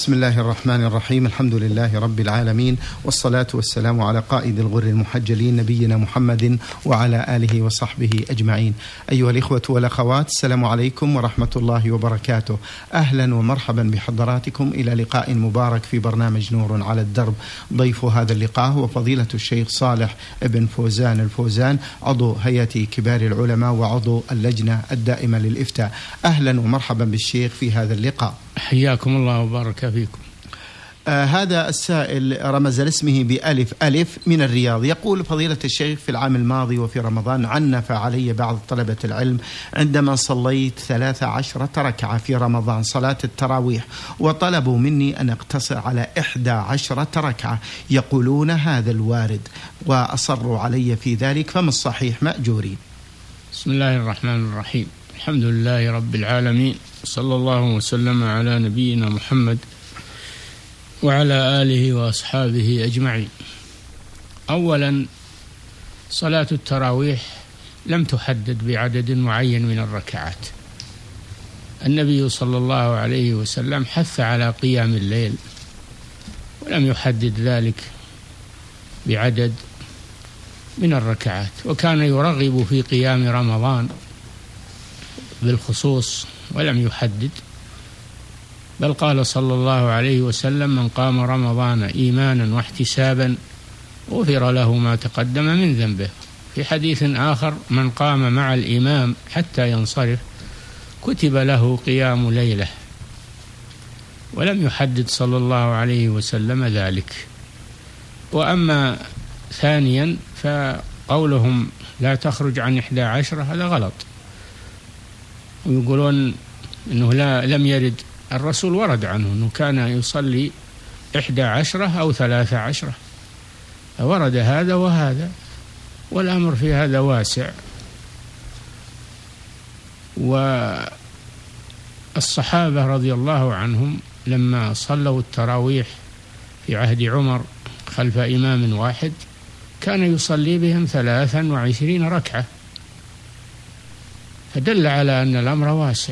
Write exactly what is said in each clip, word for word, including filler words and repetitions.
بسم الله الرحمن الرحيم. الحمد لله رب العالمين، والصلاة والسلام على قائد الغر المحجلين نبينا محمد وعلى آله وصحبه أجمعين. أيها الإخوة والأخوات، السلام عليكم ورحمة الله وبركاته. أهلا ومرحبا بحضراتكم إلى لقاء مبارك في برنامج نور على الدرب. ضيف هذا اللقاء هو فضيلة الشيخ صالح بن فوزان الفوزان، عضو هيئة كبار العلماء وعضو اللجنة الدائمة للإفتاء. أهلا ومرحبا بالشيخ في هذا اللقاء. حياكم الله وبارك فيكم. آه هذا السائل رمز لاسمه بألف ألف من الرياض، يقول: فضيلة الشيخ، في العام الماضي وفي رمضان عنف علي بعض طلبة العلم عندما صليت ثلاث عشرة ركعة في رمضان صلاة التراويح، وطلبوا مني أن أقتصر على إحدى عشرة ركعة، يقولون هذا الوارد وأصروا علي في ذلك، فما الصحيح مأجورين؟ بسم الله الرحمن الرحيم. الحمد لله رب العالمين، صلى الله وسلم على نبينا محمد وعلى آله وأصحابه أجمعين. أولا، صلاة التراويح لم تحدد بعدد معين من الركعات. النبي صلى الله عليه وسلم حث على قيام الليل ولم يحدد ذلك بعدد من الركعات، وكان يرغب في قيام رمضان بالخصوص ولم يحدد، بل قال صلى الله عليه وسلم: من قام رمضان إيمانا واحتسابا غفر له ما تقدم من ذنبه. في حديث آخر: من قام مع الإمام حتى ينصرف كتب له قيام ليلة، ولم يحدد صلى الله عليه وسلم ذلك. وأما ثانيا فقولهم لا تخرج عن إحدى عشرة هذا غلط، ويقولون أنه لا لم يرد. الرسول ورد عنه أنه كان يصلي إحدى عشرة أو ثلاثة عشرة، ورد هذا وهذا، والأمر في هذا واسع. والصحابة رضي الله عنهم لما صلوا التراويح في عهد عمر خلف إمام واحد كان يصلي بهم ثلاثا وعشرين ركعة، فدل على أن الأمر واسع.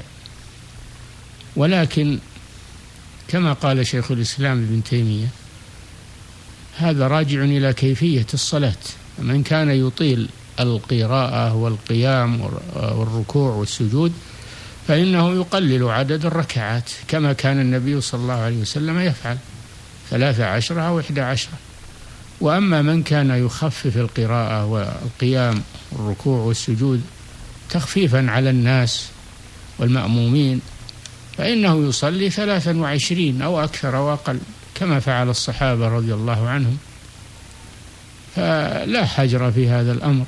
ولكن كما قال شيخ الإسلام ابن تيمية، هذا راجع إلى كيفية الصلاة. من كان يطيل القراءة والقيام والركوع والسجود فإنه يقلل عدد الركعات كما كان النبي صلى الله عليه وسلم يفعل، ثلاثة عشرة أو إحدى عشرة. وأما من كان يخفف القراءة والقيام والركوع والسجود تخفيفا على الناس والمأمومين فإنه يصلي ثلاثا وعشرين أو أكثر أو أقل كما فعل الصحابة رضي الله عنهم. فلا حجر في هذا الأمر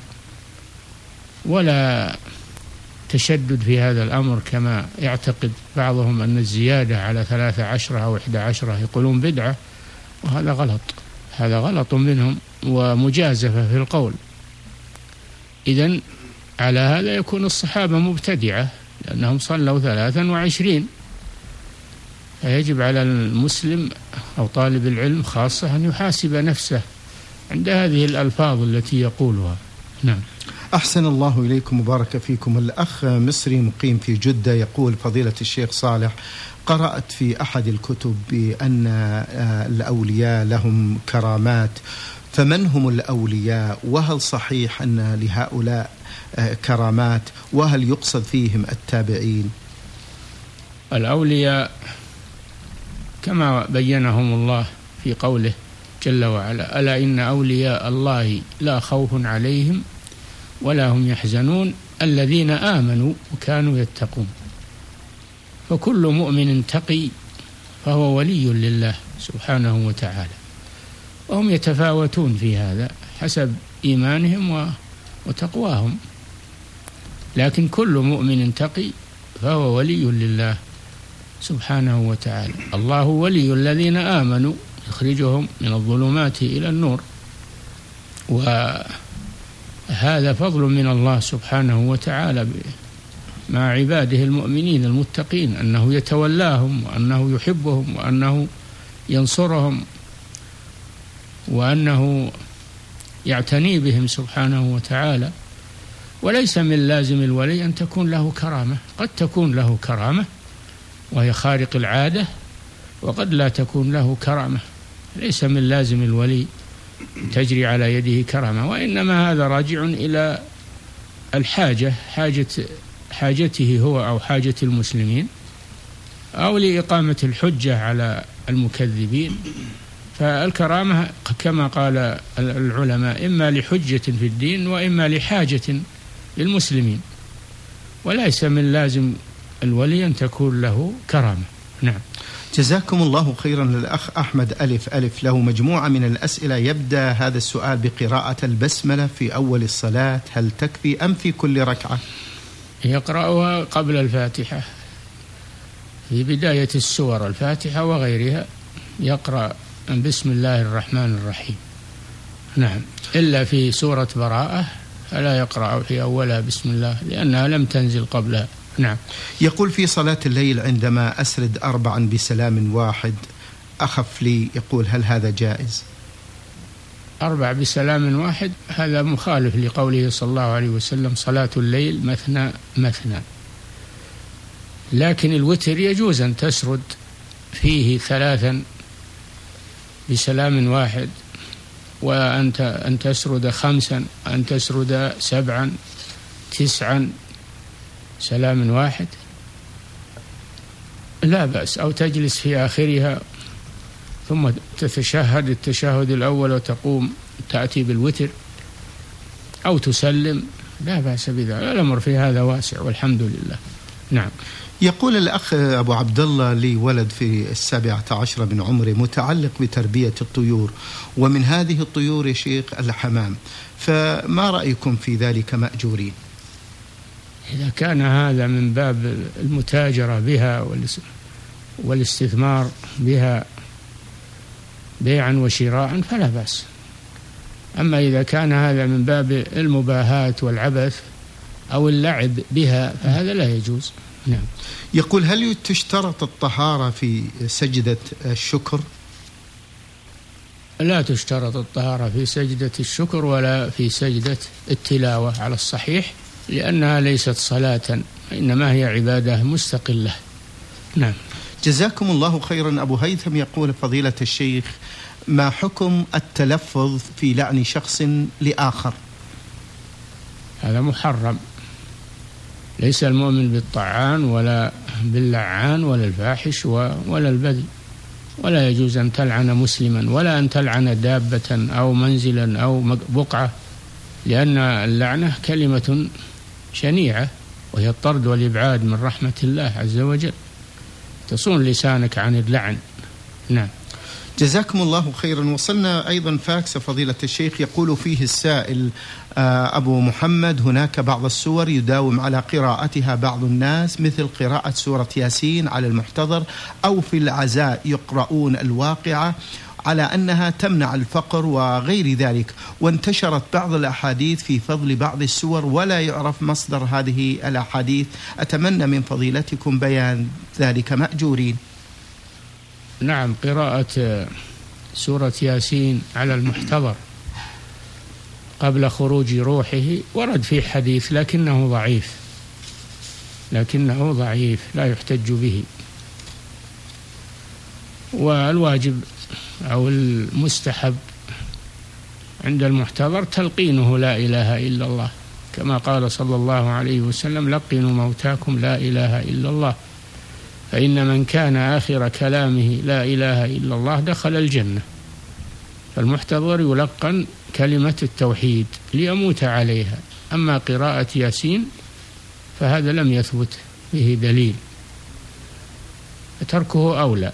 ولا تشدد في هذا الأمر كما يعتقد بعضهم أن الزيادة على ثلاثة عشرة أو إحدى عشرة يقولون بدعة، وهذا غلط، هذا غلط منهم ومجازفة في القول. إذن على هذا يكون الصحابة مبتدعة لأنهم صلوا ثلاثا وعشرين. فيجب على المسلم أو طالب العلم خاصة أن يحاسب نفسه عند هذه الألفاظ التي يقولها. نعم. أحسن الله إليكم وبارك فيكم. الأخ مصري مقيم في جدة يقول: فضيلة الشيخ صالح، قرأت في أحد الكتب بأن الأولياء لهم كرامات، فمن هم الأولياء؟ وهل صحيح أن لهؤلاء كرامات؟ وهل يقصد فيهم التابعين؟ الأولياء كما بينهم الله في قوله جل وعلا: ألا إن أولياء الله لا خوف عليهم ولا هم يحزنون الذين آمنوا وكانوا يتقون. فكل مؤمن تقي فهو ولي لله سبحانه وتعالى، وهم يتفاوتون في هذا حسب إيمانهم وتقواهم، لكن كل مؤمن تقي فهو ولي لله سبحانه وتعالى. الله ولي الذين آمنوا يخرجهم من الظلمات إلى النور، وهذا فضل من الله سبحانه وتعالى مع عباده المؤمنين المتقين، أنه يتولاهم وأنه يحبهم وأنه ينصرهم وأنه يعتني بهم سبحانه وتعالى. وليس من لازم الولي أن تكون له كرامة، قد تكون له كرامة وهي خارق العادة، وقد لا تكون له كرامة. ليس من لازم الولي تجري على يده كرامة، وإنما هذا راجع إلى الحاجة، حاجة حاجته هو أو حاجة المسلمين، أو لإقامة الحجة على المكذبين. فالكرامة كما قال العلماء إما لحجة في الدين وإما لحاجة للمسلمين، وليس من لازم الولي أن تكون له كرامة. نعم. جزاكم الله خيرا. للأخ أحمد ألف ألف له مجموعة من الأسئلة. يبدأ هذا السؤال بقراءة البسملة في أول الصلاة، هل تكفي أم في كل ركعة؟ يقرأها قبل الفاتحة في بداية السور، الفاتحة وغيرها، يقرأ بسم الله الرحمن الرحيم. نعم، إلا في سورة براءة فلا يقرأ في أولها بسم الله لأنها لم تنزل قبلها. نعم. يقول في صلاة الليل عندما أسرد أربعا بسلام واحد أخف لي، يقول هل هذا جائز؟ أربع بسلام واحد هذا مخالف لقوله صلى الله عليه وسلم صلاة الليل مثنى مثنى. لكن الوتر يجوز أن تسرد فيه ثلاثا بسلام واحد، وأنت أن تسرد خمسا، أن تسرد سبعا، تسعا سلام واحد لا بأس، أو تجلس في آخرها ثم تتشهد التشهد الأول وتقوم تأتي بالوتر، أو تسلم، لا بأس بذلك. الأمر في هذا واسع والحمد لله. نعم. يقول الأخ أبو عبد الله لي ولد في السابعة عشر من عمره متعلق بتربية الطيور، ومن هذه الطيور يا شيخ الحمام، فما رأيكم في ذلك مأجورين؟ إذا كان هذا من باب المتاجرة بها والاستثمار بها بيعا وشراء فلا بأس. أما إذا كان هذا من باب المباهاة والعبث أو اللعب بها فهذا لا يجوز. نعم. يقول هل تشترط الطهارة في سجدة الشكر؟ لا تشترط الطهارة في سجدة الشكر ولا في سجدة التلاوة على الصحيح، لأنها ليست صلاة، إنما هي عبادة مستقلة. نعم. جزاكم الله خيرا. أبو هيثم يقول فضيلة الشيخ ما حكم التلفظ في لعن شخص لآخر؟ هذا محرم. ليس المؤمن بالطعان ولا باللعان ولا الفاحش ولا البذي، ولا يجوز أن تلعن مسلما ولا أن تلعن دابة أو منزلا أو بقعة، لأن اللعنة كلمة شنيعة وهي الطرد والإبعاد من رحمة الله عز وجل، تصون لسانك عن اللعن. نعم. جزاكم الله خيرا. وصلنا أيضا فاكس فضيلة الشيخ يقول فيه السائل أبو محمد هناك بعض السور يداوم على قراءتها بعض الناس مثل قراءة سورة ياسين على المحتضر، أو في العزاء يقرؤون الواقعة على أنها تمنع الفقر وغير ذلك، وانتشرت بعض الأحاديث في فضل بعض السور ولا يعرف مصدر هذه الأحاديث. أتمنى من فضيلتكم بيان ذلك مأجورين. نعم، قراءة سورة ياسين على المحتضر قبل خروج روحه ورد في حديث لكنه ضعيف، لكنه ضعيف لا يحتج به. والواجب أو المستحب عند المحتضر تلقينه لا إله إلا الله، كما قال صلى الله عليه وسلم لقنوا موتاكم لا إله إلا الله، فإن من كان آخر كلامه لا إله إلا الله دخل الجنة. فالمحتضر يلقن كلمة التوحيد ليموت عليها. أما قراءة ياسين فهذا لم يثبت به دليل، فتركه أولى.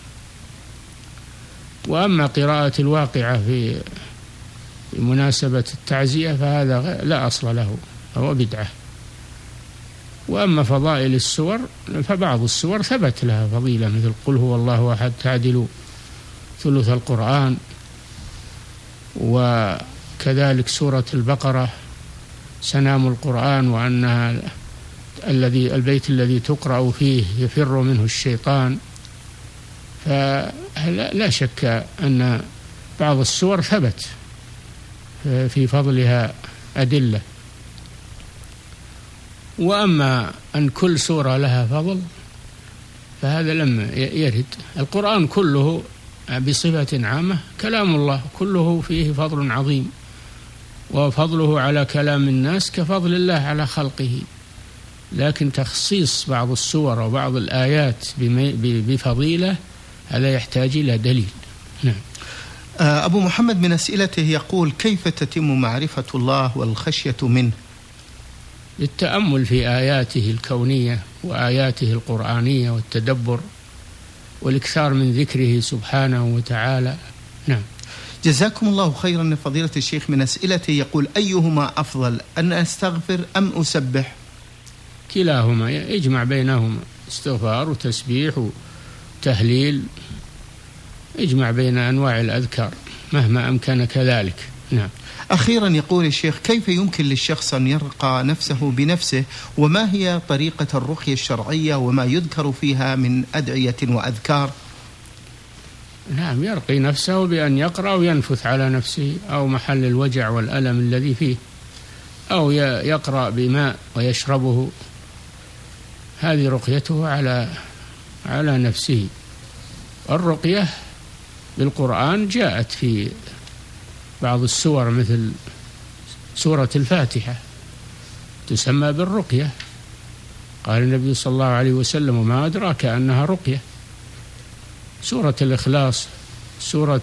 وأما قراءة الواقعة في مناسبة التعزية فهذا لا أصل له، هو بدعة. وأما فضائل السور فبعض السور ثبت لها فضيلة مثل قل هو الله أحد تعدل ثلث القرآن، وكذلك سورة البقرة سنام القرآن، وأنها الذي البيت الذي تقرأ فيه يفر منه الشيطان. فلا شك أن بعض السور ثبت في فضلها أدلة. وأما أن كل سورة لها فضل فهذا لم يرد. القرآن كله بصفة عامة كلام الله، كله فيه فضل عظيم، وفضله على كلام الناس كفضل الله على خلقه، لكن تخصيص بعض السور وبعض الآيات بفضيلة هذا يحتاج إلى دليل. نعم. أبو محمد من أسئلته يقول: كيف تتم معرفة الله والخشية منه؟ للتأمل في آياته الكونية وآياته القرآنية والتدبر والإكثار من ذكره سبحانه وتعالى. نعم. جزاكم الله خيرا. فضيلة الشيخ من أسئلته يقول: أيهما أفضل، أن أستغفر أم أسبح؟ كلاهما، يجمع بينهما، استغفار وتسبيح وتهليل، اجمع بين أنواع الأذكار مهما أمكن كذلك. نعم. أخيرا يقول الشيخ: كيف يمكن للشخص أن يرقى نفسه بنفسه، وما هي طريقة الرقية الشرعية وما يذكر فيها من أدعية وأذكار؟ نعم، يرقي نفسه بأن يقرأ وينفث على نفسه أو محل الوجع والألم الذي فيه، أو يقرأ بماء ويشربه، هذه رقيته على على نفسه. الرقية بالقرآن جاءت في بعض السور مثل سورة الفاتحة تسمى بالرقية، قال النبي صلى الله عليه وسلم: وما أدراك أنها رقية. سورة الإخلاص، سورة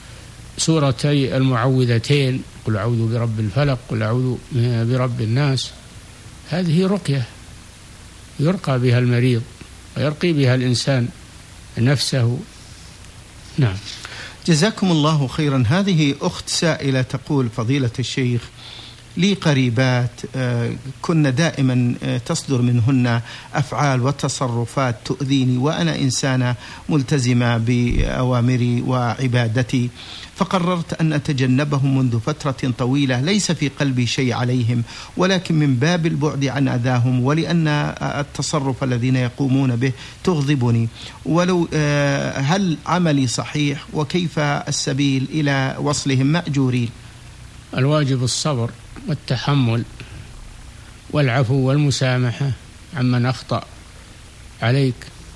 سورتي المعوذتين، قل أعوذ برب الفلق، قل أعوذ برب الناس، هذه رقية يرقى بها المريض ويرقي بها الإنسان نفسه. نعم. جزاكم الله خيرا. هذه أخت سائلة تقول: فضيلة الشيخ، لي قريبات كن دائما تصدر منهن أفعال وتصرفات تؤذيني، وأنا إنسانة ملتزمة بأوامري وعبادتي، فقررت أن أتجنبهم منذ فترة طويلة. ليس في قلبي شيء عليهم، ولكن من باب البعد عن أذاهم، ولأن التصرف الذين يقومون به تغضبني. ولو هل عملي صحيح، وكيف السبيل إلى وصلهم مأجورين؟ الواجب الصبر والتحمل والعفو والمسامحة عمن أخطأ عليك،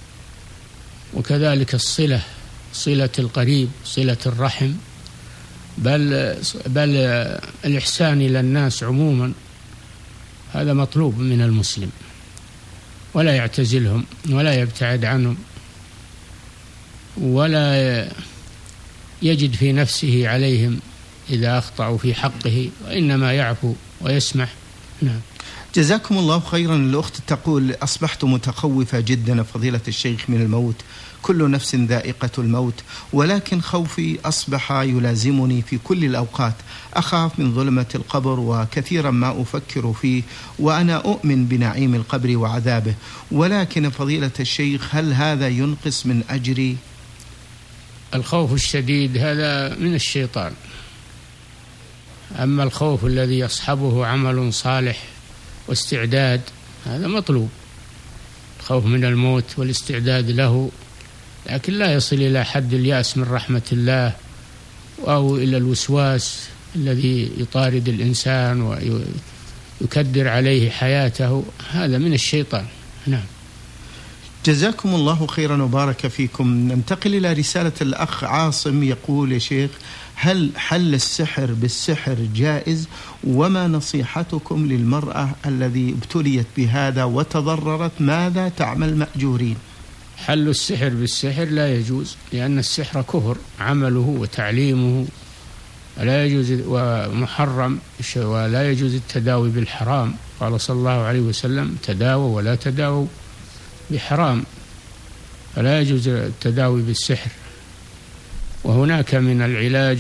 وكذلك الصلة، صلة القريب، صلة الرحم، بل بل الإحسان إلى الناس عموما، هذا مطلوب من المسلم، ولا يعتزلهم ولا يبتعد عنهم، ولا يجد في نفسه عليهم إذا أخطأوا في حقه، وإنما يعفو ويسمح. نعم. جزاكم الله خيرا. الأخت تقول: أصبحت متخوفة جدا فضيلة الشيخ من الموت، كل نفس ذائقة الموت، ولكن خوفي أصبح يلازمني في كل الأوقات. أخاف من ظلمة القبر، وكثيرا ما أفكر فيه، وأنا أؤمن بنعيم القبر وعذابه، ولكن فضيلة الشيخ هل هذا ينقص من أجري؟ الخوف الشديد هذا من الشيطان، أما الخوف الذي يصحبه عمل صالح واستعداد هذا مطلوب، الخوف من الموت والاستعداد له، لكن لا يصل إلى حد اليأس من رحمة الله أو إلى الوسواس الذي يطارد الإنسان ويكدر عليه حياته، هذا من الشيطان. نعم. جزاكم الله خيرا وبارك فيكم. ننتقل إلى رسالة الأخ عاصم يقول: يا شيخ، هل حل السحر بالسحر جائز؟ وما نصيحتكم للمرأة الذي ابتليت بهذا وتضررت، ماذا تعمل مأجورين؟ حل السحر بالسحر لا يجوز، لأن السحر كفر عمله وتعليمه، لا يجوز ومحرم، ولا يجوز التداوي بالحرام. قال صلى الله عليه وسلم: تداووا ولا تداووا بحرام، فلا يجوز التداوي بالسحر. وهناك من العلاج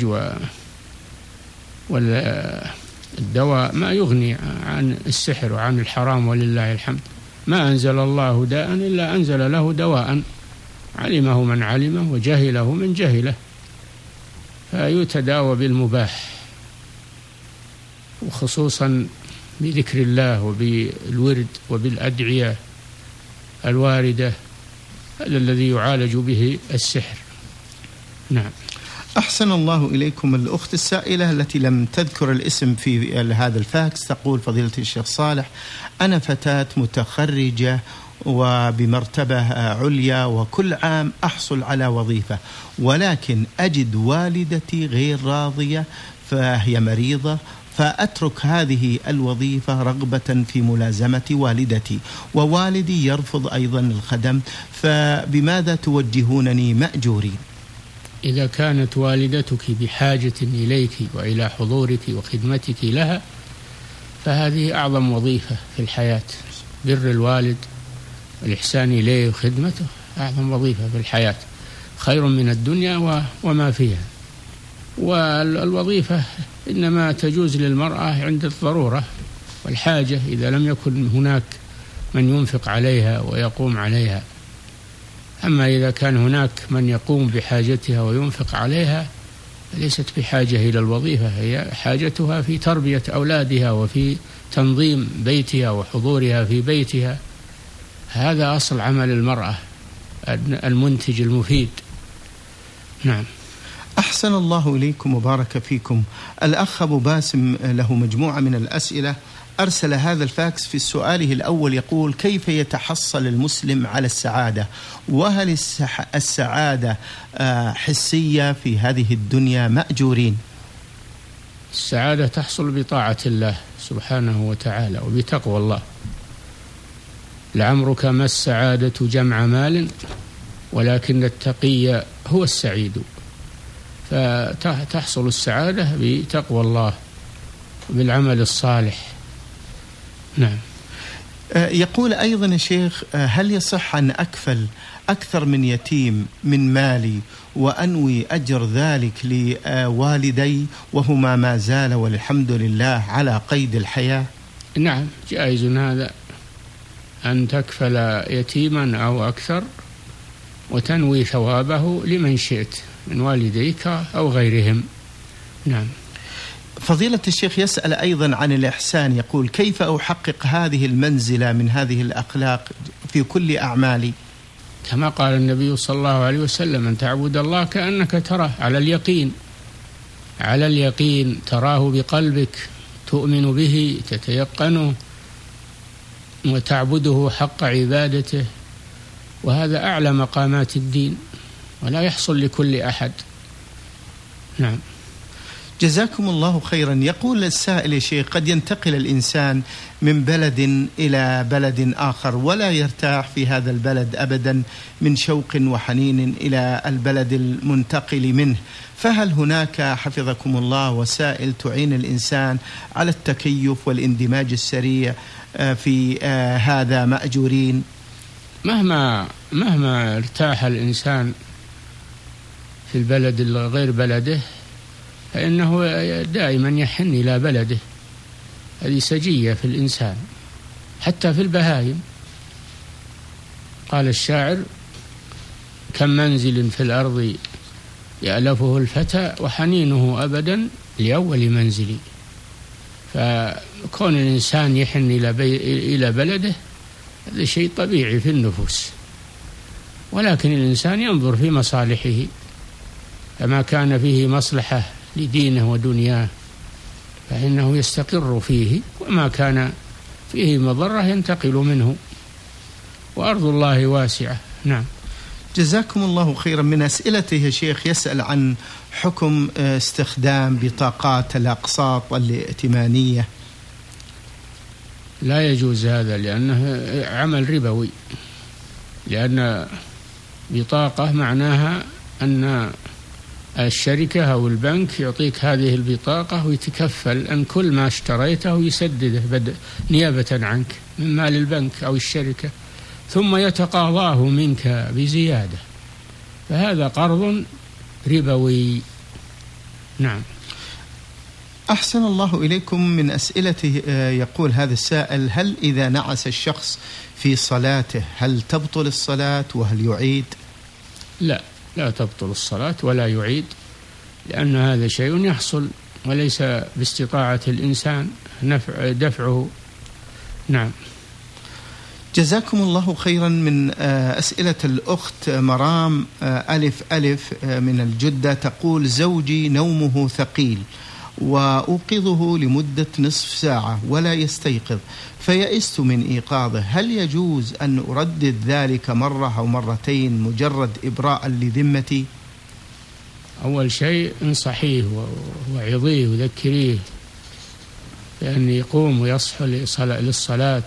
والدواء ما يغني عن السحر وعن الحرام، ولله الحمد. ما أنزل الله داء إلا أنزل له دواء، علمه من علمه وجهله من جهله، فيتداوى بالمباح، وخصوصا بذكر الله وبالورد وبالأدعية الواردة، هذا الذي يعالج به السحر. نعم. أحسن الله إليكم. الأخت السائلة التي لم تذكر الاسم في هذا الفاكس تقول: فضيلة الشيخ صالح، أنا فتاة متخرجة وبمرتبة عليا وكل عام أحصل على وظيفة، ولكن أجد والدتي غير راضية فهي مريضة، فأترك هذه الوظيفة رغبة في ملازمة والدتي، ووالدي يرفض أيضا الخدم، فبماذا توجهونني مأجورين؟ إذا كانت والدتك بحاجة إليك وإلى حضورك وخدمتك لها فهذه أعظم وظيفة في الحياة. بر الوالد والإحسان إليه وخدمته أعظم وظيفة في الحياة، خير من الدنيا وما فيها. والوظيفة إنما تجوز للمرأة عند الضرورة والحاجة، إذا لم يكن هناك من ينفق عليها ويقوم عليها. أما إذا كان هناك من يقوم بحاجتها وينفق عليها ليست بحاجة إلى الوظيفة، هي حاجتها في تربية أولادها وفي تنظيم بيتها وحضورها في بيتها. هذا أصل عمل المرأة المنتج المفيد. نعم. أحسن الله إليكم وبارك فيكم. الأخ أبو باسم له مجموعة من الأسئلة، أرسل هذا الفاكس في سؤاله الأول يقول: كيف يتحصل المسلم على السعادة؟ وهل السعادة حسية في هذه الدنيا مأجورين؟ السعادة تحصل بطاعة الله سبحانه وتعالى وبتقوى الله. لعمرك ما السعادة جمع مال ولكن التقي هو السعيد. فتحصل السعادة بتقوى الله وبالعمل الصالح. نعم. يقول أيضا يا شيخ: هل يصح أن أكفل أكثر من يتيم من مالي وأنوي أجر ذلك لوالدي وهما ما زال والحمد لله على قيد الحياة؟ نعم، جائز هذا، أن تكفل يتيما أو أكثر وتنوي ثوابه لمن شئت من والديك أو غيرهم. نعم. فضيلة الشيخ يسأل أيضا عن الإحسان، يقول: كيف أحقق هذه المنزلة من هذه الأخلاق في كل أعمالي؟ كما قال النبي صلى الله عليه وسلم: أن تعبد الله كأنك تراه، على اليقين، على اليقين تراه بقلبك، تؤمن به، تتيقنه، وتعبده حق عبادته. وهذا أعلى مقامات الدين ولا يحصل لكل أحد. نعم. جزاكم الله خيرا. يقول السائل: يا شيخ، قد ينتقل الإنسان من بلد إلى بلد آخر ولا يرتاح في هذا البلد أبدا من شوق وحنين إلى البلد المنتقل منه، فهل هناك حفظكم الله وسائل تعين الإنسان على التكيف والاندماج السريع في هذا مأجورين؟ مهما مهما ارتاح الإنسان في البلد غير بلده فإنه دائما يحن إلى بلده. هذه سجية في الإنسان، حتى في البهائم. قال الشاعر: كم منزل في الأرض يألفه الفتى وحنينه أبدا لأول منزلي. فكون الإنسان يحن إلى, بي... إلى بلده هذا شيء طبيعي في النفوس، ولكن الإنسان ينظر في مصالحه، فما كان فيه مصلحة لدينه ودنياه فإنه يستقر فيه، وما كان فيه مضرة ينتقل منه، وأرض الله واسعة. نعم. جزاكم الله خيرا. من أسئلته يا شيخ يسأل عن حكم استخدام بطاقات الأقساط الائتمانية. لا يجوز هذا لأنه عمل ربوي، لأن بطاقة معناها أن الشركة أو البنك يعطيك هذه البطاقة ويتكفل أن كل ما اشتريته يسدده نيابة عنك من مال البنك أو الشركة، ثم يتقاضاه منك بزيادة، فهذا قرض ربوي. نعم. أحسن الله إليكم. من أسئلته يقول هذا السائل: هل إذا نعس الشخص في صلاته هل تبطل الصلاة وهل يعيد؟ لا، لا تبطل الصلاة ولا يعيد، لأن هذا شيء يحصل وليس باستطاعة الإنسان نفع دفعه. نعم. جزاكم الله خيرا. من أسئلة الأخت مرام ألف ألف من الجدة تقول: زوجي نومه ثقيل وأوقظه لمدة نصف ساعة ولا يستيقظ فيئست من إيقاظه، هل يجوز أن أردد ذلك مرة أو مرتين مجرد إبراء لذمتي؟ أول شيء انصحيه وعظيه وذكريه بأن يقوم ويصحو للصلاة.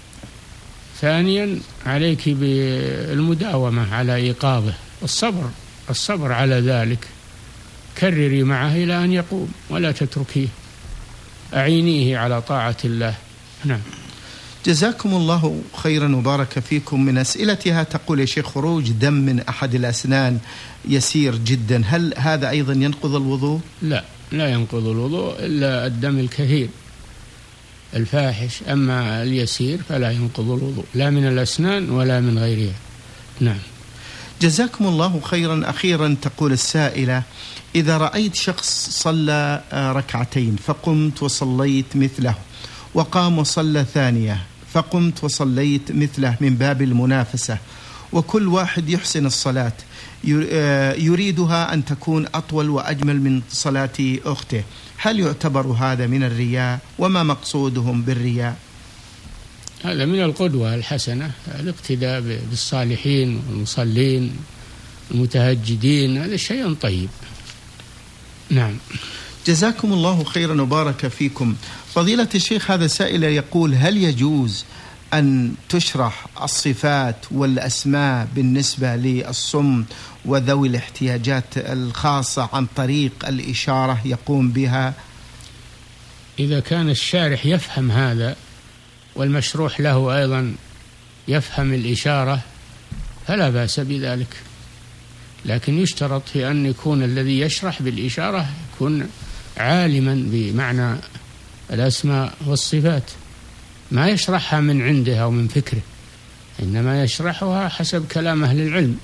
ثانيا عليك بالمداومة على إيقاظه والصبر الصبر على ذلك، كرري معه إلى أن يقوم ولا تتركيه، أعينيه على طاعة الله. نعم. جزاكم الله خيرا وبارك فيكم. من أسئلتها تقول يا شيخ خروج دم من أحد الأسنان يسير جدا، هل هذا أيضا ينقض الوضوء؟ لا لا ينقض الوضوء إلا الدم الكثير الفاحش، أما اليسير فلا ينقض الوضوء لا من الأسنان ولا من غيرها. نعم. جزاكم الله خيرا. أخيرا تقول السائلة إذا رأيت شخص صلى ركعتين فقمت وصليت مثله، وقام وصلى ثانية فقمت وصليت مثله من باب المنافسة، وكل واحد يحسن الصلاة يريدها أن تكون أطول وأجمل من صلاة أخته، هل يعتبر هذا من الرياء؟ وما مقصودهم بالرياء؟ هذا من القدوة الحسنة، الاقتداء بالصالحين والمصلين المتهجدين، هذا شيء طيب. نعم. جزاكم الله خيرا وبارك فيكم. فضيلة الشيخ هذا سائل يقول هل يجوز أن تشرح الصفات والأسماء بالنسبة للصم وذوي الاحتياجات الخاصة عن طريق الإشارة يقوم بها؟ إذا كان الشارح يفهم هذا والمشروح له أيضا يفهم الإشارة فلا بأس بذلك، لكن يشترط في أن يكون الذي يشرح بالإشارة يكون عالما بمعنى الأسماء والصفات، ما يشرحها من عنده أو من فكره، إنما يشرحها حسب كلام أهل العلم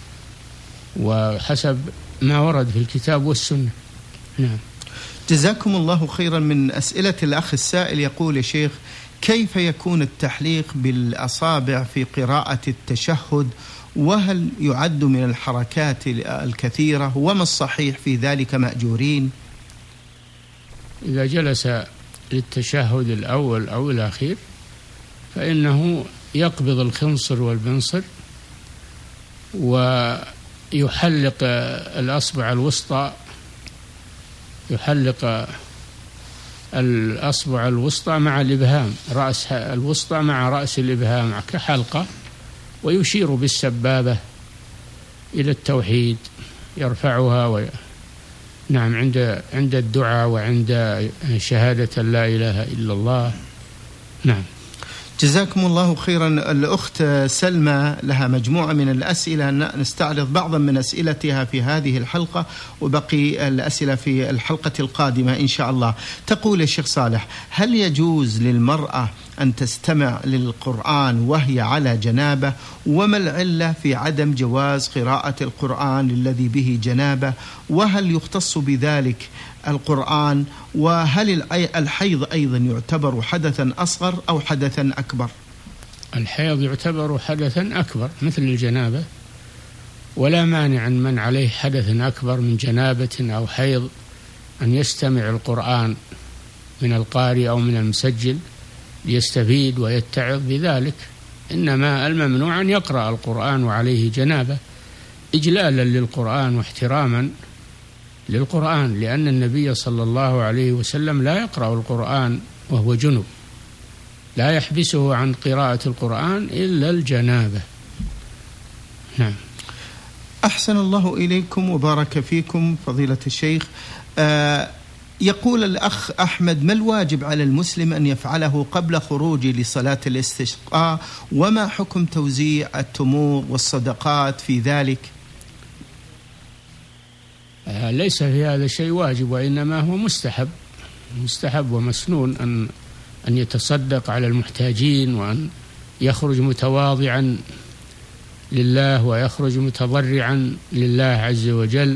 وحسب ما ورد في الكتاب والسنة. نعم. جزاكم الله خيرا. من أسئلة الأخ السائل يقول يا شيخ كيف يكون التحليق بالأصابع في قراءة التشهد، وهل يعد من الحركات الكثيرة، وما الصحيح في ذلك مأجورين؟ إذا جلس للتشهد الأول أو الأخير فإنه يقبض الخنصر والبنصر ويحلق الأصبع الوسطى، يحلق الأصبع الوسطى مع الإبهام، رأس الوسطى مع رأس الإبهام كحلقة، ويشير بالسبابة إلى التوحيد يرفعها و... نعم عند عند الدعاء وعند شهادة لا إله إلا الله. نعم. جزاكم الله خيرا. الأخت سلمى لها مجموعة من الأسئلة، نستعرض بعضا من أسئلتها في هذه الحلقة وبقي الأسئلة في الحلقة القادمة إن شاء الله. تقول يا شيخ صالح هل يجوز للمرأة أن تستمع للقرآن وهي على جنابة؟ وما العلة في عدم جواز قراءة القرآن الذي به جنابة؟ وهل يختص بذلك القرآن؟ وهل الحيض أيضا يعتبر حدثا أصغر أو حدثا أكبر؟ الحيض يعتبر حدثا أكبر مثل الجنابة، ولا مانع من عليه حدث أكبر من جنابة أو حيض أن يستمع القرآن من القارئ أو من المسجل ليستفيد ويتعظ بذلك، إنما الممنوع أن يقرأ القرآن وعليه جنابة إجلالا للقرآن واحتراما للقرآن، لأن النبي صلى الله عليه وسلم لا يقرأ القرآن وهو جنب، لا يحبسه عن قراءة القرآن إلا الجنابة. نعم. أحسن الله إليكم وبارك فيكم فضيلة الشيخ. آه يقول الأخ أحمد ما الواجب على المسلم أن يفعله قبل خروجه لصلاة الاستسقاء، وما حكم توزيع التمور والصدقات في ذلك؟ ليس في هذا شيء واجب، وإنما هو مستحب مستحب ومسنون أن أن يتصدق على المحتاجين، وأن يخرج متواضعا لله ويخرج متضرعا لله عز وجل،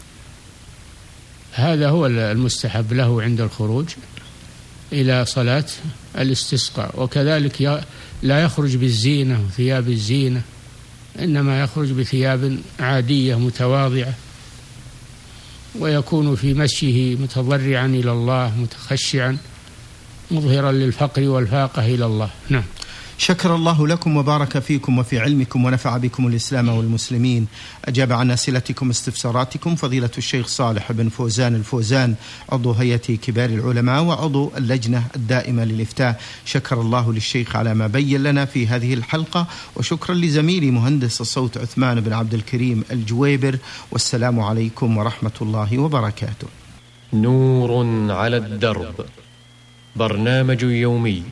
هذا هو المستحب له عند الخروج إلى صلاة الاستسقاء. وكذلك لا يخرج بالزينة وثياب الزينة، إنما يخرج بثياب عادية متواضعة. ويكون في مشيه متضرعا إلى الله متخشعا مظهرا للفقر والفاقة إلى الله. نعم. شكر الله لكم وبارك فيكم وفي علمكم ونفع بكم الإسلام والمسلمين. أجاب عن أسئلتكم استفساراتكم فضيلة الشيخ صالح بن فوزان الفوزان، عضو هيئة كبار العلماء وعضو اللجنة الدائمة للإفتاء. شكر الله للشيخ على ما بين لنا في هذه الحلقة، وشكرا لزميلي مهندس الصوت عثمان بن عبد الكريم الجويبر، والسلام عليكم ورحمة الله وبركاته. نور على الدرب، برنامج يومي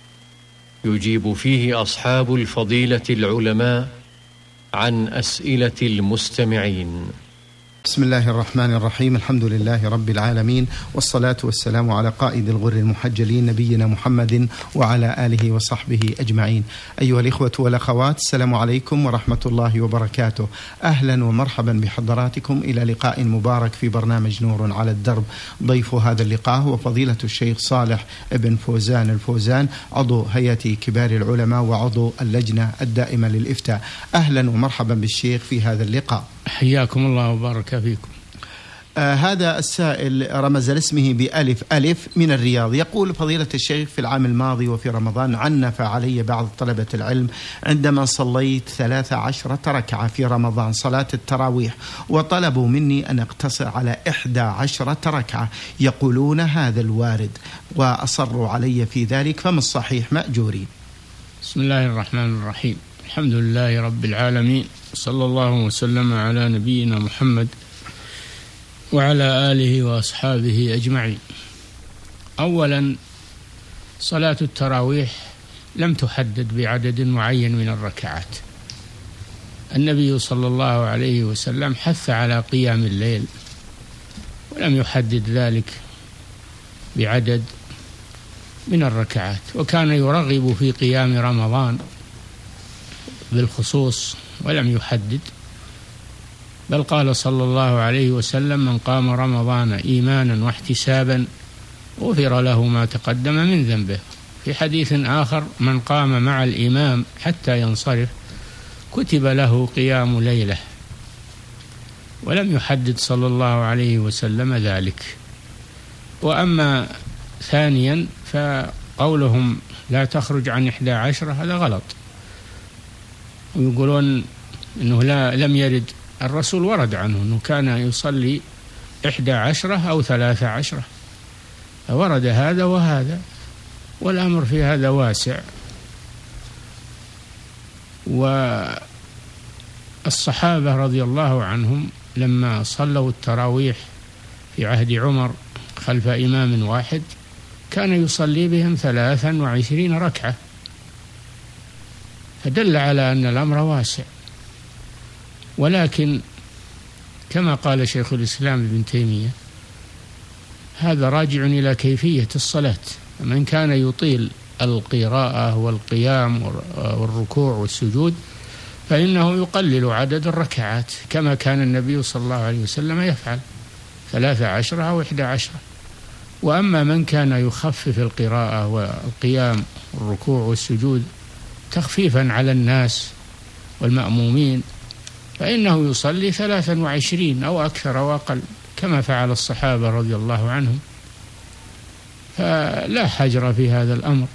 يجيب فيه أصحاب الفضيلة العلماء عن أسئلة المستمعين. بسم الله الرحمن الرحيم، الحمد لله رب العالمين، والصلاة والسلام على قائد الغر المحجلين نبينا محمد وعلى آله وصحبه أجمعين. أيها الإخوة والأخوات، السلام عليكم ورحمة الله وبركاته. أهلا ومرحبا بحضراتكم إلى لقاء مبارك في برنامج نور على الدرب. ضيف هذا اللقاء هو فضيلة الشيخ صالح بن فوزان الفوزان، عضو هيئة كبار العلماء وعضو اللجنة الدائمة للإفتاء. أهلا ومرحبا بالشيخ في هذا اللقاء. حياكم الله وبارك فيكم. آه هذا السائل رمز لاسمه بألف ألف من الرياض، يقول: فضيلة الشيخ، في العام الماضي وفي رمضان عنف علي بعض طلبة العلم عندما صليت ثلاث عشرة ركعة في رمضان صلاة التراويح، وطلبوا مني أن أقتصر على إحدى عشرة ركعة، يقولون هذا الوارد، وأصروا علي في ذلك، فما الصحيح مأجورين؟ بسم الله الرحمن الرحيم، الحمد لله رب العالمين، صلى الله وسلم على نبينا محمد وعلى آله وأصحابه أجمعين. أولا، صلاة التراويح لم تحدد بعدد معين من الركعات. النبي صلى الله عليه وسلم حث على قيام الليل ولم يحدد ذلك بعدد من الركعات، وكان يرغب في قيام رمضان بالخصوص ولم يحدد، بل قال صلى الله عليه وسلم: من قام رمضان إيمانا واحتسابا غفر له ما تقدم من ذنبه. في حديث آخر: من قام مع الإمام حتى ينصرف كتب له قيام ليلة. ولم يحدد صلى الله عليه وسلم ذلك. وأما ثانيا، فقولهم لا تخرج عن إحدى عشرة هذا غلط، ويقولون أنه لا لم يرد. الرسول ورد عنه أنه كان يصلي إحدى عشرة أو ثلاثة عشرة، فورد هذا وهذا، والأمر في هذا واسع. والصحابة رضي الله عنهم لما صلوا التراويح في عهد عمر خلف إمام واحد كان يصلي بهم ثلاثا وعشرين ركعة، فدل على أن الأمر واسع. ولكن كما قال شيخ الإسلام ابن تيمية، هذا راجع إلى كيفية الصلاة. من كان يطيل القراءة والقيام والركوع والسجود فإنه يقلل عدد الركعات كما كان النبي صلى الله عليه وسلم يفعل، ثلاثة عشرة أو إحدى عشرة. وأما من كان يخفف القراءة والقيام والركوع والسجود تخفيفا على الناس والمأمومين فإنه يصلي ثلاثا وعشرين أو أكثر أو أقل كما فعل الصحابة رضي الله عنهم. فلا حجر في هذا الأمر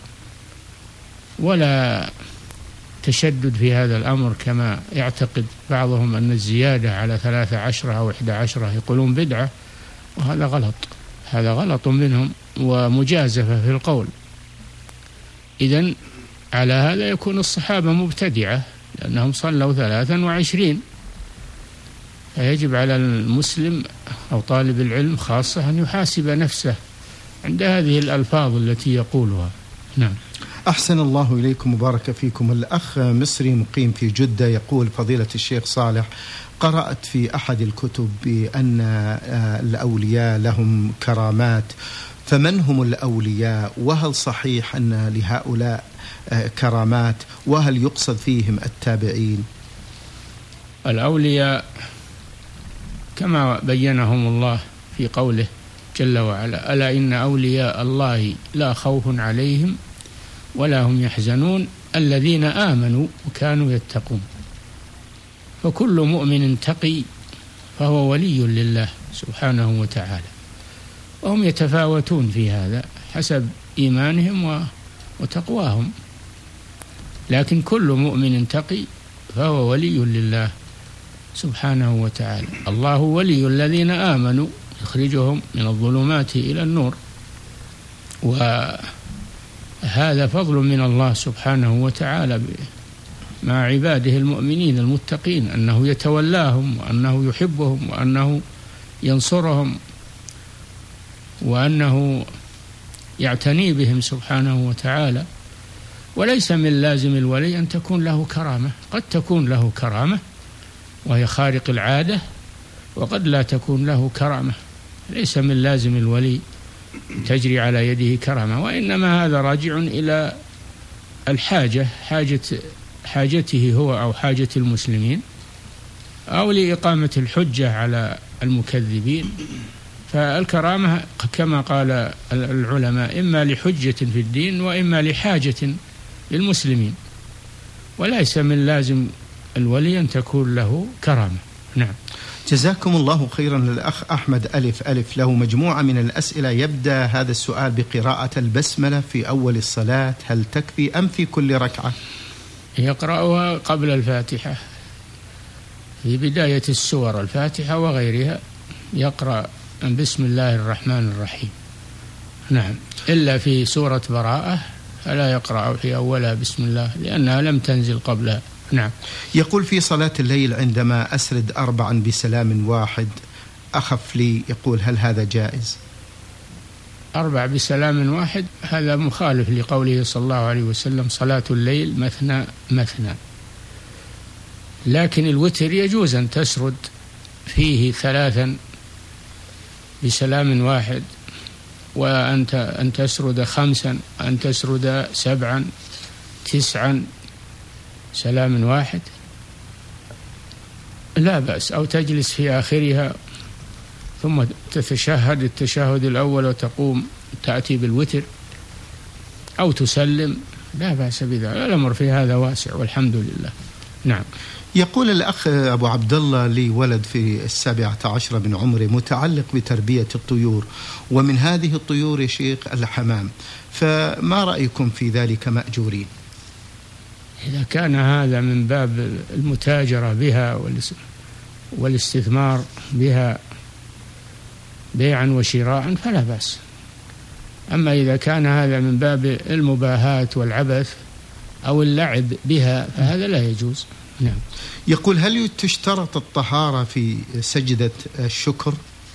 ولا تشدد في هذا الأمر كما يعتقد بعضهم أن الزيادة على ثلاثة عشرة أو إحدى عشرة يقولون بدعة، وهذا غلط، هذا غلط منهم ومجازفة في القول. إذن على هذا يكون الصحابة مبتدعة لأنهم صلوا ثلاثا وعشرين. فيجب على المسلم أو طالب العلم خاصة أن يحاسب نفسه عند هذه الألفاظ التي يقولها. نعم. أحسن الله إليكم وبارك فيكم. الأخ مصري مقيم في جدة يقول: فضيلة الشيخ صالح، قرأت في أحد الكتب بأن الأولياء لهم كرامات، فمن هم الأولياء؟ وهل صحيح أن لهؤلاء كرامات؟ وهل يقصد فيهم التابعين؟ الأولياء كما بينهم الله في قوله جل وعلا: ألا إن أولياء الله لا خوف عليهم ولا هم يحزنون الذين آمنوا وكانوا يتقون. فكل مؤمن تقي فهو ولي لله سبحانه وتعالى، وهم يتفاوتون في هذا حسب إيمانهم وتقواهم، لكن كل مؤمن تقي فهو ولي لله سبحانه وتعالى. الله ولي الذين آمنوا يخرجهم من الظلمات إلى النور، وهذا فضل من الله سبحانه وتعالى مع عباده المؤمنين المتقين، أنه يتولاهم وأنه يحبهم وأنه ينصرهم وأنه يعتني بهم سبحانه وتعالى. وليس من لازم الولي أن تكون له كرامة، قد تكون له كرامة وهي خارق العادة، وقد لا تكون له كرامة. ليس من لازم الولي تجري على يده كرامة، وإنما هذا راجع إلى الحاجة، حاجة حاجته هو أو حاجة المسلمين، أو لإقامة الحجة على المكذبين. فالكرامة كما قال العلماء إما لحجة في الدين وإما لحاجة للمسلمين، وليس من لازم الولي أن تكون له كرامة. نعم. جزاكم الله خيرا. الأخ أحمد ألف ألف له مجموعة من الأسئلة، يبدأ هذا السؤال بقراءة البسملة في أول الصلاة، هل تكفي أم في كل ركعة؟ يقرأها قبل الفاتحة في بداية السور، الفاتحة وغيرها، يقرأ بسم الله الرحمن الرحيم. نعم، إلا في سورة براءة فلا يقرأ في أولها بسم الله لأنها لم تنزل قبلها. نعم. يقول في صلاة الليل عندما أسرد أربعا بسلام واحد أخف لي، يقول هل هذا جائز؟ أربع بسلام واحد هذا مخالف لقوله صلى الله عليه وسلم صلاة الليل مثنى مثنى، لكن الوتر يجوز أن تسرد فيه ثلاثا بسلام واحد، وأنت أن تسرد خمسا، أن تسرد سبعا، تسعا سلام واحد لا بأس، أو تجلس في آخرها ثم تتشهد التشهد الأول وتقوم تأتي بالوتر، أو تسلم، لا بأس بذلك، الأمر في هذا واسع والحمد لله. نعم. يقول الأخ أبو عبد الله لي ولد في السابعة عشر من عمره متعلق بتربية الطيور، ومن هذه الطيور يا شيخ الحمام، فما رأيكم في ذلك مأجورين؟ إذا كان هذا من باب المتاجرة بها والاستثمار بها بيعا وشراء فلا بأس، أما إذا كان هذا من باب المباهاة والعبث أو اللعب بها فهذا لا يجوز. نعم. يقول هل تشترط الطهارة في سجدة الشكر؟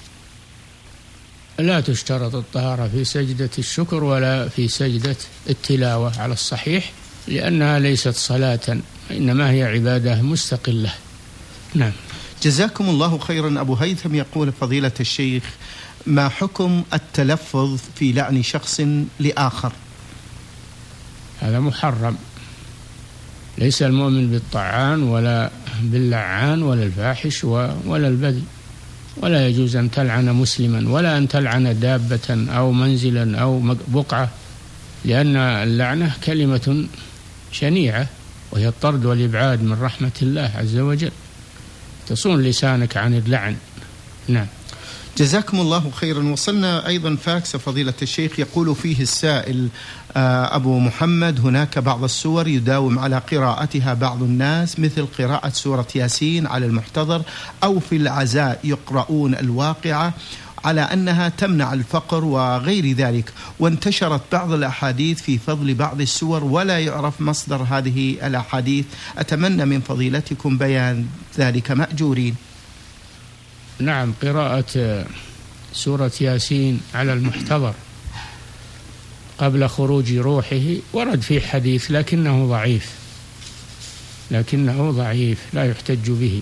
لا تشترط الطهارة في سجدة الشكر ولا في سجدة التلاوة على الصحيح، لأنها ليست صلاة، إنما هي عبادة مستقلة. نعم. جزاكم الله خيرا. أبو هيثم يقول فضيلة الشيخ ما حكم التلفظ في لعن شخص لآخر؟ هذا محرم، ليس المؤمن بالطعان ولا باللعان ولا الفاحش ولا البذي، ولا يجوز أن تلعن مسلما ولا أن تلعن دابة أو منزلا أو بقعة، لأن اللعنة كلمة شنيعة وهي الطرد والإبعاد من رحمة الله عز وجل، تصون لسانك عن اللعن. نعم. جزاكم الله خيرا. وصلنا أيضا فاكس فضيلة الشيخ، يقول فيه السائل أبو محمد هناك بعض السور يداوم على قراءتها بعض الناس، مثل قراءة سورة ياسين على المحتضر، أو في العزاء يقرؤون الواقعة على أنها تمنع الفقر وغير ذلك، وانتشرت بعض الأحاديث في فضل بعض السور ولا يعرف مصدر هذه الأحاديث، أتمنى من فضيلتكم بيان ذلك مأجورين. نعم، قراءة سورة ياسين على المحتضر قبل خروج روحه ورد في حديث، لكنه ضعيف لكنه ضعيف لا يحتج به،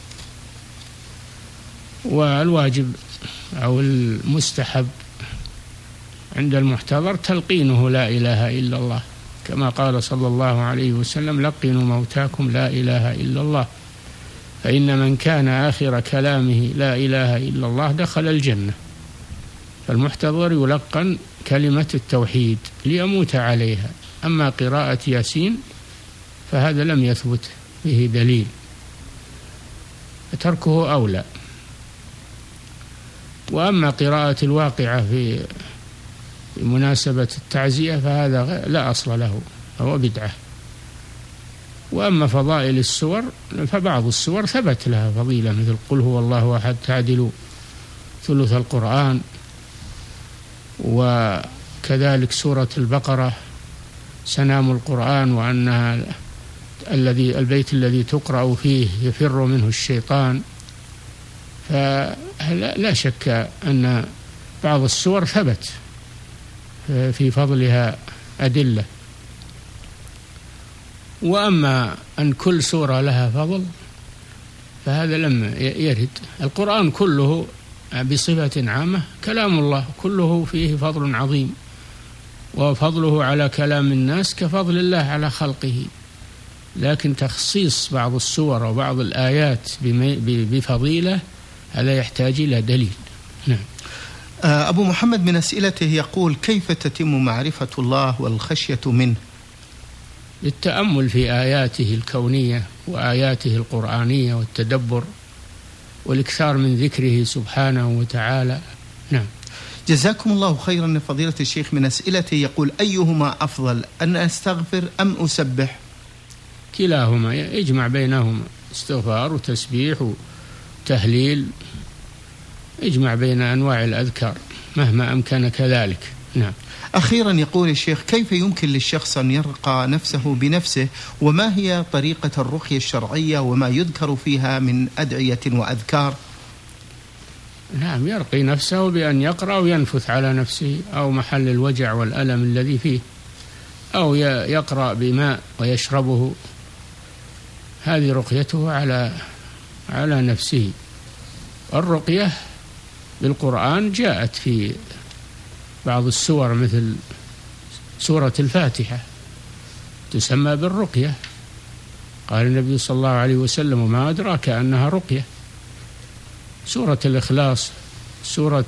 والواجب أو المستحب عند المحتضر تلقينه لا إله إلا الله، كما قال صلى الله عليه وسلم لقنوا موتاكم لا إله إلا الله، فإن من كان آخر كلامه لا إله إلا الله دخل الجنة. فالمحتضر يلقن كلمة التوحيد ليموت عليها، أما قراءة ياسين فهذا لم يثبت به دليل، فتركه أولى. وأما قراءة الواقعة في مناسبة التعزية فهذا لا أصل له، هو بدعة. وأما فضائل السور فبعض السور ثبت لها فضيلة، مثل قل هو الله أحد تعدل ثلث القرآن، وكذلك سورة البقرة سنام القرآن، وأنها الذي البيت الذي تقرأ فيه يفر منه الشيطان. فلا شك أن بعض السور ثبت في فضلها أدلة. وأما أن كل سورة لها فضل فهذا لم يرد. القرآن كله بصفة عامة كلام الله، كله فيه فضل عظيم، وفضله على كلام الناس كفضل الله على خلقه، لكن تخصيص بعض السور وبعض الآيات بفضيلة هذا يحتاج إلى دليل. نعم. أبو محمد من أسئلته يقول: كيف تتم معرفة الله والخشية منه؟ بالتأمل في آياته الكونية وآياته القرآنية والتدبر والإكثار من ذكره سبحانه وتعالى. نعم. جزاكم الله خيرا. فضيلة الشيخ من أسئلته يقول: أيهما أفضل، أن أستغفر أم أسبح؟ كلاهما، يجمع بينهما، استغفار وتسبيح وتهليل، يجمع بين أنواع الأذكار مهما أمكن كذلك. نعم. أخيرا يقول الشيخ: كيف يمكن للشخص أن يرقى نفسه بنفسه، وما هي طريقة الرقية الشرعية وما يذكر فيها من أدعية وأذكار؟ نعم، يرقي نفسه بأن يقرأ وينفث على نفسه أو محل الوجع والألم الذي فيه، أو يقرأ بماء ويشربه، هذه رقيته على على نفسه. الرقية بالقرآن جاءت في بعض السور مثل سورة الفاتحة تسمى بالرقية، قال النبي صلى الله عليه وسلم: وما أدراك أنها رقية. سورة الإخلاص، سورة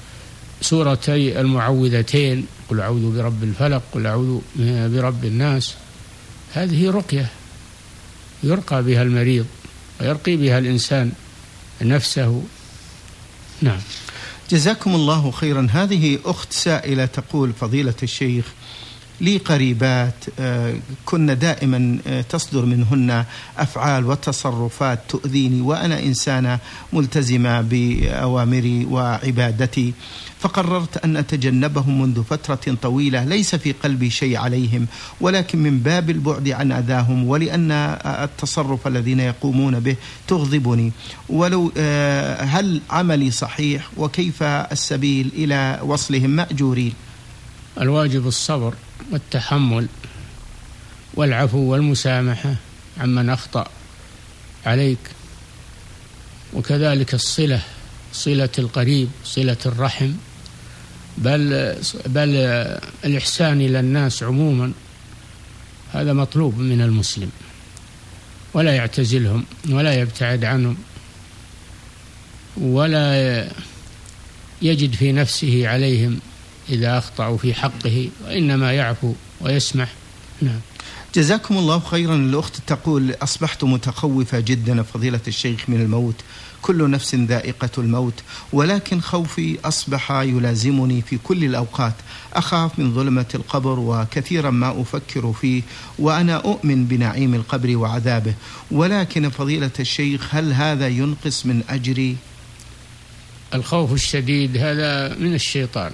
سورتي المعوذتين، قل أعوذ برب الفلق، قل أعوذ برب الناس، هذه رقية يرقى بها المريض ويرقي بها الإنسان نفسه. نعم. جزاكم الله خيرا. هذه أخت سائلة تقول: فضيلة الشيخ، لي قريبات كنا دائما تصدر منهن أفعال وتصرفات تؤذيني، وأنا إنسانة ملتزمة بأوامري وعبادتي، فقررت أن أتجنبهم منذ فترة طويلة. ليس في قلبي شيء عليهم، ولكن من باب البعد عن أذاهم، ولأن التصرف الذين يقومون به تغضبني. ولو هل عملي صحيح، وكيف السبيل إلى وصلهم مأجورين؟ الواجب الصبر والتحمل والعفو والمسامحة عمن أخطأ عليك، وكذلك الصلة، صلة القريب، صلة الرحم، بل بل الإحسان إلى الناس عموما، هذا مطلوب من المسلم، ولا يعتزلهم ولا يبتعد عنهم، ولا يجد في نفسه عليهم إذا أخطأوا في حقه، وإنما يعفو ويسمح. نعم. جزاكم الله خيرا. الأخت تقول: أصبحت متخوفة جدا فضيلة الشيخ من الموت، كل نفس ذائقة الموت، ولكن خوفي أصبح يلازمني في كل الأوقات، أخاف من ظلمة القبر وكثيرا ما أفكر فيه، وأنا أؤمن بنعيم القبر وعذابه، ولكن فضيلة الشيخ هل هذا ينقص من أجري؟ الخوف الشديد هذا من الشيطان،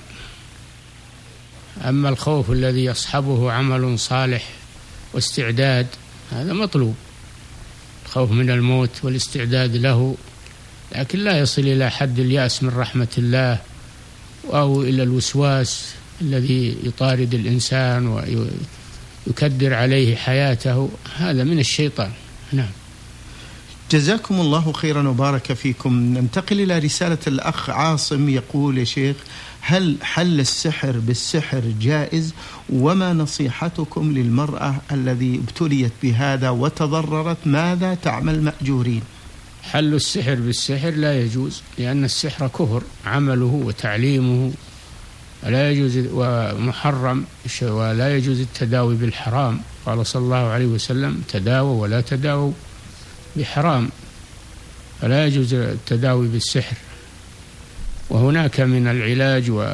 أما الخوف الذي يصحبه عمل صالح واستعداد هذا مطلوب، الخوف من الموت والاستعداد له، لكن لا يصل إلى حد اليأس من رحمة الله أو إلى الوسواس الذي يطارد الإنسان ويكدر عليه حياته، هذا من الشيطان. نعم. جزاكم الله خيرا وبارك فيكم. ننتقل إلى رسالة الأخ عاصم يقول: يا شيخ، هل حل السحر بالسحر جائز؟ وما نصيحتكم للمرأة الذي ابتليت بهذا وتضررت، ماذا تعمل مأجورين؟ حل السحر بالسحر لا يجوز، لأن السحر كفر عمله وتعليمه، لا يجوز ومحرم، ولا يجوز التداوي بالحرام. قال صلى الله عليه وسلم: تداووا ولا تداووا بحرام، فلا يجوز التداوي بالسحر. وهناك من العلاج و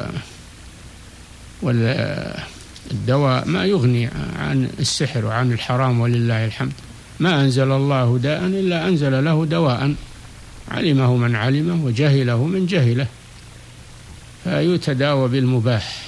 والدواء ما يغني عن السحر وعن الحرام، ولله الحمد. ما أنزل الله داء إلا أنزل له دواء، علمه من علمه وجهله من جهله، فيتداوى بالمباح،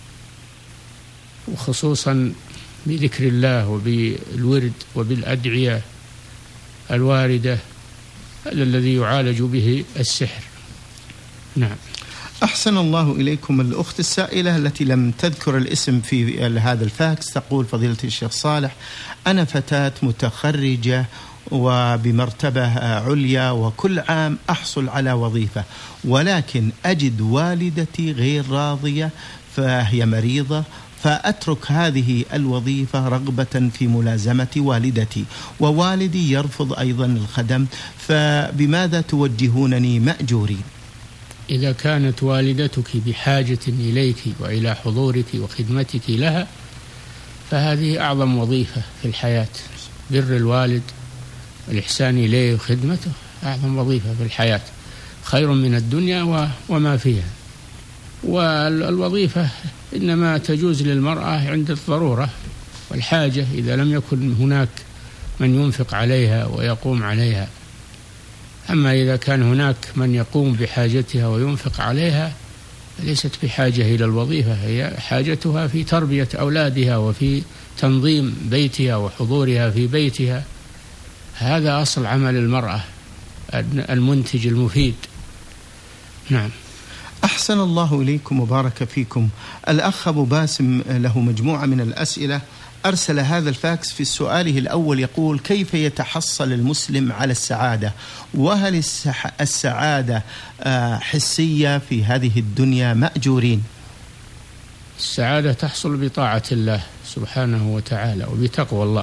وخصوصا بذكر الله وبالورد وبالأدعية الواردة، هذا الذي يعالج به السحر. نعم. أحسن الله إليكم. الأخت السائلة التي لم تذكر الاسم في هذا الفاكس تقول: فضيلة الشيخ صالح، أنا فتاة متخرجة وبمرتبة عليا، وكل عام أحصل على وظيفة، ولكن أجد والدتي غير راضية، فهي مريضة، فأترك هذه الوظيفة رغبة في ملازمة والدتي، ووالدي يرفض أيضا الخدم، فبماذا توجهونني مأجورين؟ إذا كانت والدتك بحاجة إليك وإلى حضورك وخدمتك لها، فهذه أعظم وظيفة في الحياة. بر الوالد والإحسان إليه وخدمته أعظم وظيفة في الحياة، خير من الدنيا وما فيها. والوظيفة إنما تجوز للمرأة عند الضرورة والحاجة، إذا لم يكن هناك من ينفق عليها ويقوم عليها. أما إذا كان هناك من يقوم بحاجتها وينفق عليها، ليست بحاجة إلى الوظيفة، هي حاجتها في تربية أولادها وفي تنظيم بيتها وحضورها في بيتها. هذا أصل عمل المرأة المنتج المفيد. نعم. أحسن الله إليكم وبارك فيكم. الأخ أبو باسم له مجموعة من الأسئلة، أرسل هذا الفاكس. في سؤاله الأول يقول: كيف يتحصل المسلم على السعادة؟ وهل السعادة حسية في هذه الدنيا مأجورين؟ السعادة تحصل بطاعة الله سبحانه وتعالى وبتقوى الله.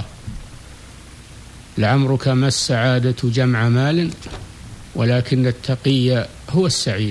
لعمرك ما السعادة جمع مال، ولكن التقي هو السعيد.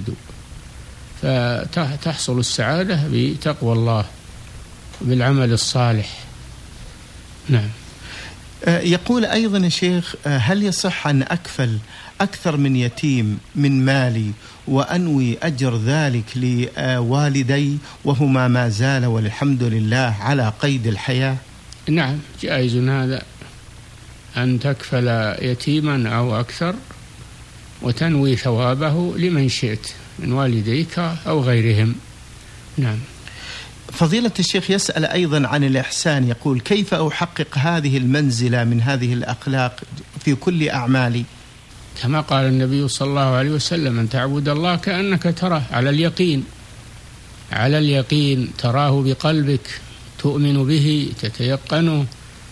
فتحصل السعادة بتقوى الله وبالعمل الصالح. نعم. يقول أيضا يا شيخ: هل يصح أن أكفل أكثر من يتيم من مالي وأنوي أجر ذلك لوالدي وهما ما زال والحمد لله على قيد الحياة؟ نعم، جائز هذا، أن تكفل يتيما أو أكثر وتنوي ثوابه لمن شئت من والديك أو غيرهم. نعم. فضيلة الشيخ يسأل أيضا عن الإحسان، يقول: كيف أحقق هذه المنزلة من هذه الأخلاق في كل أعمالي؟ كما قال النبي صلى الله عليه وسلم: أن تعبد الله كأنك تراه، على اليقين، على اليقين، تراه بقلبك، تؤمن به، تتيقنه،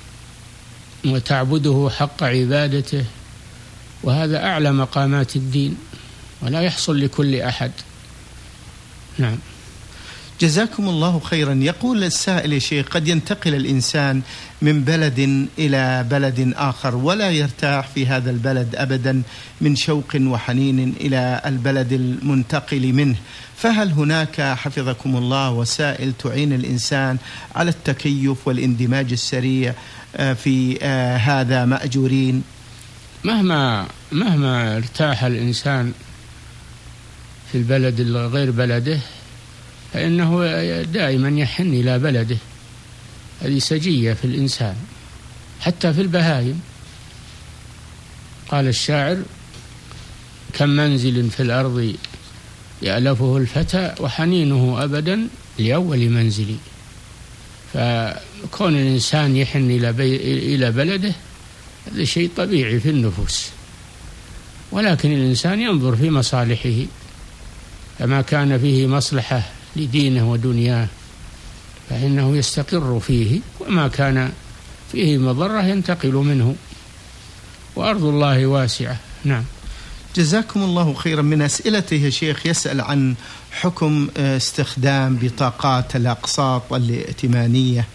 وتعبده حق عبادته. وهذا أعلى مقامات الدين، ولا يحصل لكل أحد. نعم. جزاكم الله خيرا. يقول السائل يا شيخ: قد ينتقل الإنسان من بلد إلى بلد آخر ولا يرتاح في هذا البلد أبدا من شوق وحنين إلى البلد المنتقل منه، فهل هناك حفظكم الله وسائل تعين الإنسان على التكيف والاندماج السريع في هذا مأجورين؟ مهما مهما ارتاح الإنسان في البلد غير بلده، فإنه دائما يحن إلى بلده. هذه سجية في الإنسان، حتى في البهائم. قال الشاعر: كم منزل في الأرض يألفه الفتى وحنينه أبدا لأول منزلي. فكون الإنسان يحن إلى, بي... إلى بلده هذا شيء طبيعي في النفوس، ولكن الإنسان ينظر في مصالحه، فما كان فيه مصلحة لدينه ودنياه فإنه يستقر فيه، وما كان فيه مضرة ينتقل منه، وأرض الله واسعة. نعم. جزاكم الله خيرا. من أسئلته يا شيخ يسأل عن حكم استخدام بطاقات الأقساط الائتمانية.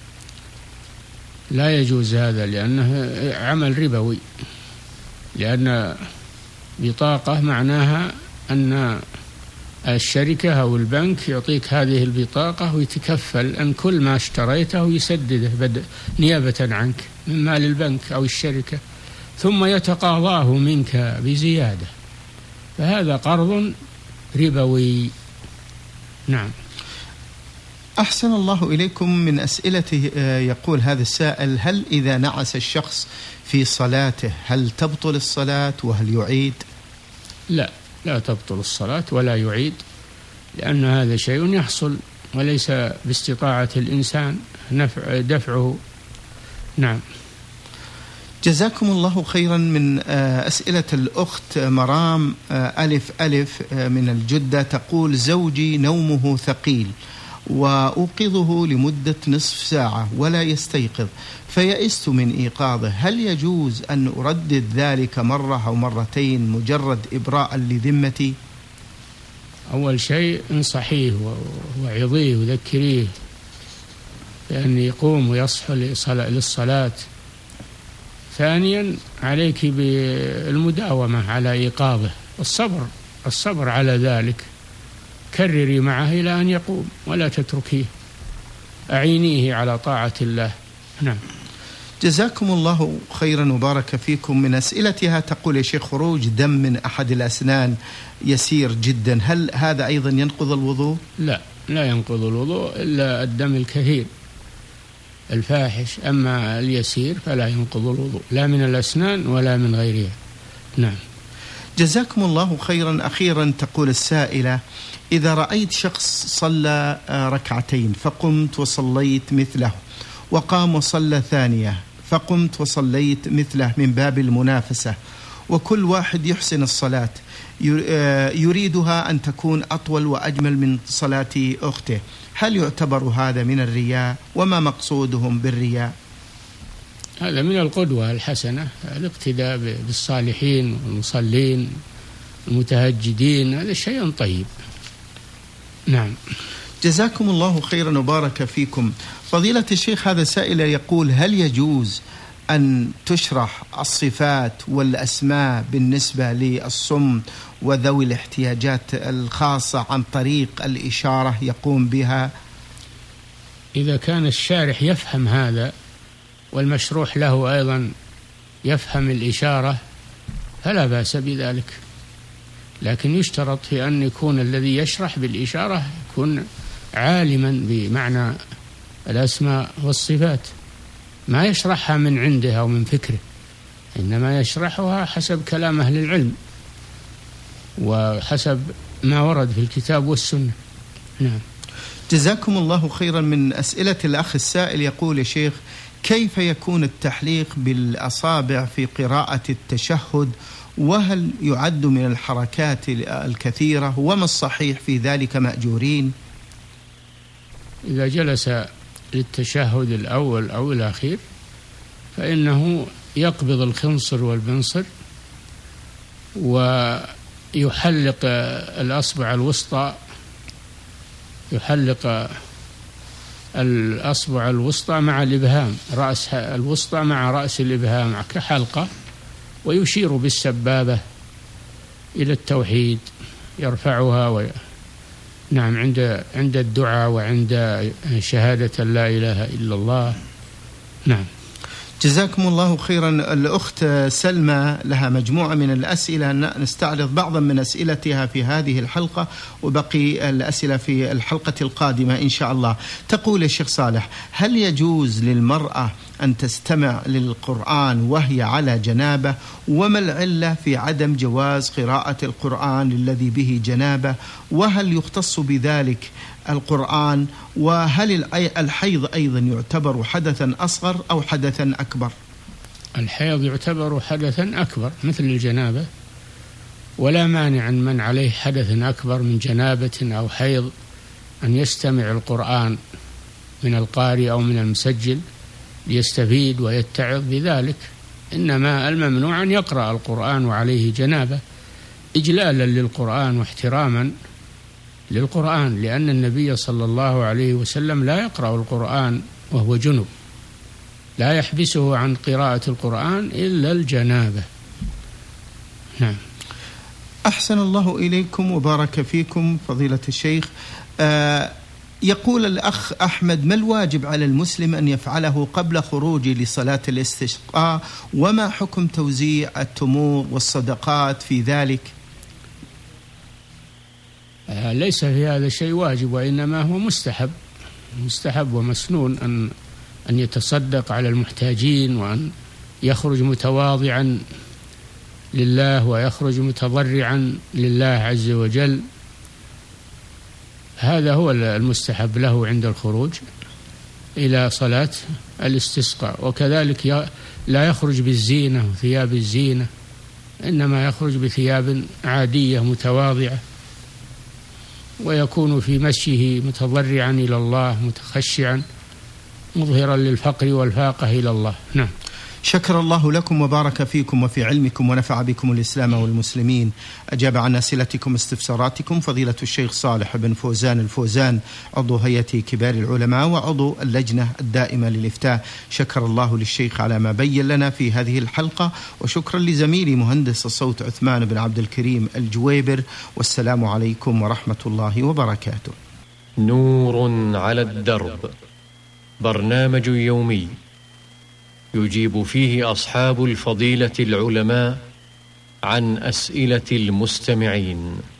لا يجوز هذا، لأنه عمل ربوي، لأن بطاقة معناها أن الشركة أو البنك يعطيك هذه البطاقة ويتكفل أن كل ما اشتريته يسدده نيابة عنك من مال البنك أو الشركة، ثم يتقاضاه منك بزيادة. فهذا قرض ربوي. نعم. أحسن الله إليكم. من أسئلته يقول هذا السائل: هل إذا نعس الشخص في صلاته هل تبطل الصلاة وهل يعيد؟ لا، لا تبطل الصلاة ولا يعيد، لأن هذا شيء يحصل وليس باستطاعة الإنسان دفعه. نعم. جزاكم الله خيرا. من أسئلة الأخت مرام ألف ألف من الجدة تقول: زوجي نومه ثقيل وأوقظه لمدة نصف ساعة ولا يستيقظ، فيئست من إيقاظه، هل يجوز أن أردد ذلك مرة أو مرتين مجرد إبراء لذمتي؟ أول شيء انصحيه وعظيه وذكريه بأن يقوم ويصحو للصلاة. ثانيا عليك بالمداومة على إيقاظه والصبر الصبر على ذلك، كرري معه إلى أن يقوم ولا تتركيه، أعينيه على طاعة الله. نعم. جزاكم الله خيرا وبارك فيكم. من أسئلتها تقول: يا شيخ، خروج دم من أحد الأسنان يسير جدا، هل هذا أيضا ينقض الوضوء؟ لا، لا ينقض الوضوء إلا الدم الكثير الفاحش، أما اليسير فلا ينقض الوضوء، لا من الأسنان ولا من غيرها. نعم. جزاكم الله خيرا. أخيرا تقول السائلة: إذا رأيت شخص صلى ركعتين فقمت وصليت مثله، وقام وصلى ثانية فقمت وصليت مثله من باب المنافسة، وكل واحد يحسن الصلاة يريدها أن تكون أطول وأجمل من صلاة أخته، هل يعتبر هذا من الرياء؟ وما مقصودهم بالرياء؟ هذا من القدوة الحسنة، الاقتداء بالصالحين والمصلين المتهجدين، هذا شيء طيب. نعم. جزاكم الله خيرا وبارك فيكم. فضيلة الشيخ، هذا سائل يقول: هل يجوز أن تشرح الصفات والأسماء بالنسبة للصم وذوي الاحتياجات الخاصة عن طريق الإشارة يقوم بها؟ إذا كان الشارح يفهم هذا والمشروح له أيضا يفهم الإشارة فلا بأس بذلك، لكن يشترط في أن يكون الذي يشرح بالإشارة يكون عالما بمعنى الأسماء والصفات، ما يشرحها من عنده أو من فكره، إنما يشرحها حسب كلام أهل العلم وحسب ما ورد في الكتاب والسنة. نعم. جزاكم الله خيرا. من أسئلة الأخ السائل يقول: يا شيخ، كيف يكون التحليق بالأصابع في قراءة التشهد، وهل يعد من الحركات الكثيرة، وما الصحيح في ذلك مأجورين؟ إذا جلس للتشهد الأول أو الأخير فإنه يقبض الخنصر والبنصر ويحلق الأصبع الوسطى، يحلق الأصبع الوسطى مع الإبهام، رأس الوسطى مع رأس الإبهام كحلقة، ويشير بالسبابة إلى التوحيد يرفعها و... نعم عند عند الدعاء وعند شهادة لا إله إلا الله. نعم. جزاكم الله خيرا. الأخت سلمى لها مجموعة من الأسئلة، نستعرض بعضا من أسئلتها في هذه الحلقة وبقي الأسئلة في الحلقة القادمة إن شاء الله. تقول: الشيخ صالح، هل يجوز للمرأة أن تستمع للقرآن وهي على جنابة؟ وما العلة في عدم جواز قراءة القرآن الذي به جنابة؟ وهل يختص بذلك القرآن؟ وهل الحيض أيضا يعتبر حدثا أصغر أو حدثا أكبر؟ الحيض يعتبر حدثا أكبر مثل الجنابة، ولا مانع من عليه حدث أكبر من جنابة أو حيض أن يستمع القرآن من القارئ أو من المسجل ليستفيد ويتعظ بذلك، إنما الممنوع أن يقرأ القرآن وعليه جنابة إجلالا للقرآن واحتراما للقرآن، لأن النبي صلى الله عليه وسلم لا يقرأ القرآن وهو جنب، لا يحبسه عن قراءة القرآن إلا الجنابة. نعم. أحسن الله إليكم وبارك فيكم فضيلة الشيخ. آه يقول الأخ أحمد: ما الواجب على المسلم أن يفعله قبل خروجه لصلاة الاستسقاء؟ وما حكم توزيع التمور والصدقات في ذلك؟ ليس في هذا شيء واجب، وإنما هو مستحب مستحب ومسنون أن أن يتصدق على المحتاجين، وأن يخرج متواضعا لله ويخرج متضرعا لله عز وجل. هذا هو المستحب له عند الخروج إلى صلاة الاستسقاء. وكذلك لا يخرج بالزينة وثياب الزينة، إنما يخرج بثياب عادية متواضعة، ويكون في مشيه متضرعا إلى الله متخشعا مظهرا للفقر والفاقة إلى الله. نعم. شكر الله لكم وبارك فيكم وفي علمكم ونفع بكم الإسلام والمسلمين. أجاب عن أسئلتكم استفساراتكم فضيلة الشيخ صالح بن فوزان الفوزان، عضو هيئة كبار العلماء وعضو اللجنة الدائمة للإفتاء. شكر الله للشيخ على ما بين لنا في هذه الحلقة، وشكرا لزميلي مهندس الصوت عثمان بن عبد الكريم الجويبر، والسلام عليكم ورحمة الله وبركاته. نور على الدرب، برنامج يومي يجيب فيه أصحاب الفضيلة العلماء عن أسئلة المستمعين.